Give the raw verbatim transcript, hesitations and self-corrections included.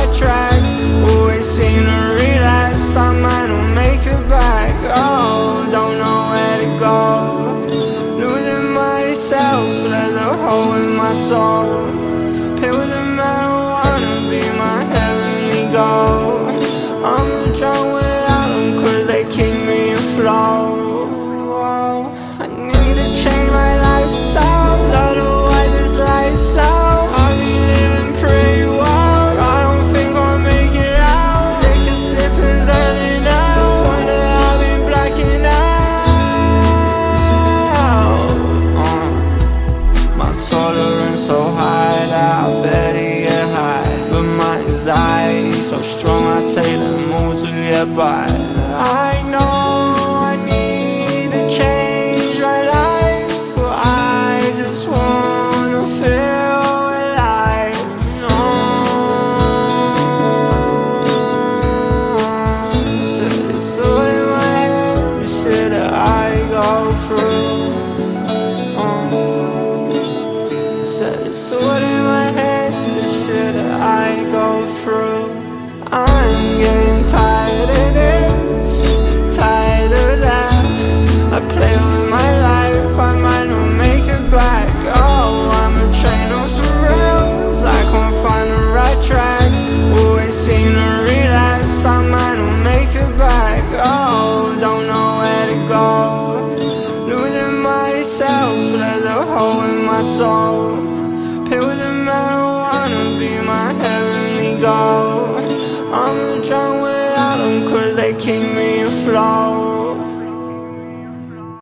right track. Always seem to relapse, I might not make it back. Oh, don't know where to go. Losing myself, there's a hole in my soul. Pills and marijuana be my heavenly goal. I'm drunk without them cause they keep me afloat. Whoa, I need to change my lifestyle, otherwise this life's out. I'll be living pretty wild, I don't think I'll make it out. Liquor sipping's early now, to the point that I've been blacking out. uh, My tolerance so high that I barely get high, but my anxiety so strong I take the mood to get by. I know I need to change my life, but I just wanna feel alive. No, said it's all in my head, the shit that I go through. uh, Said it's all in my head, the shit that I go through. I'm getting tired of this, tired of that. I play with my life, I might not make it back. Oh, I'm a train off the rails, I can't find the right track. Always seem to relapse, I might not make it back. Oh, don't know where to go. Losing myself, there's a hole in my soul. Pills and marijuana be my heavenly goal. I'm drunk without them cause they keep me afloat.